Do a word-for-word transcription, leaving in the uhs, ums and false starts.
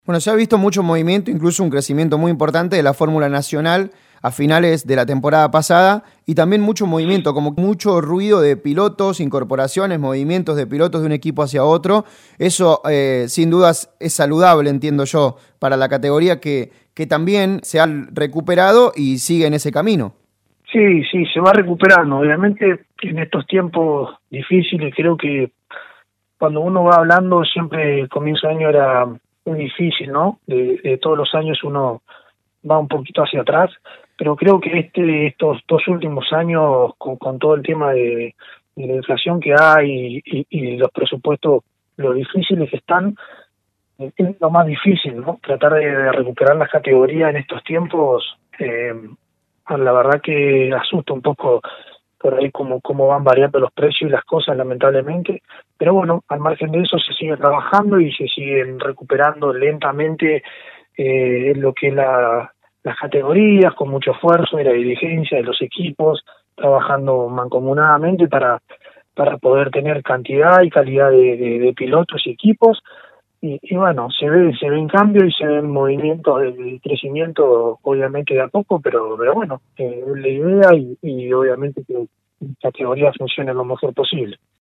Bueno, se ha visto mucho movimiento, incluso un crecimiento muy importante de la Fórmula Nacional a finales de la temporada pasada y también mucho movimiento, como mucho ruido de pilotos, incorporaciones, movimientos de pilotos de un equipo hacia otro. Eso eh, sin dudas es saludable, entiendo yo, para la categoría que, que también se ha recuperado y sigue en ese camino. Sí, sí, se va recuperando. Obviamente en estos tiempos difíciles creo que cuando uno va hablando siempre el comienzo de año era muy difícil, ¿no? De, de todos los años uno va un poquito hacia atrás, pero creo que este estos dos últimos años con, con todo el tema de, de la inflación que hay y, y los presupuestos, lo difíciles que están, es lo más difícil, ¿no? Tratar de, de recuperar las categorías en estos tiempos, eh, la verdad que asusta un poco por ahí cómo, cómo van variando los precios y las cosas, lamentablemente. Pero bueno, al margen de eso se sigue trabajando y se siguen recuperando lentamente eh, lo que es la, las categorías, con mucho esfuerzo de la dirigencia, de los equipos, trabajando mancomunadamente para, para poder tener cantidad y calidad de, de, de pilotos y equipos. Y, y bueno, se ve se ven cambios y se ven movimientos de crecimiento, obviamente de a poco, pero pero bueno, eh, la idea y, y obviamente que la categoría funcione lo mejor posible.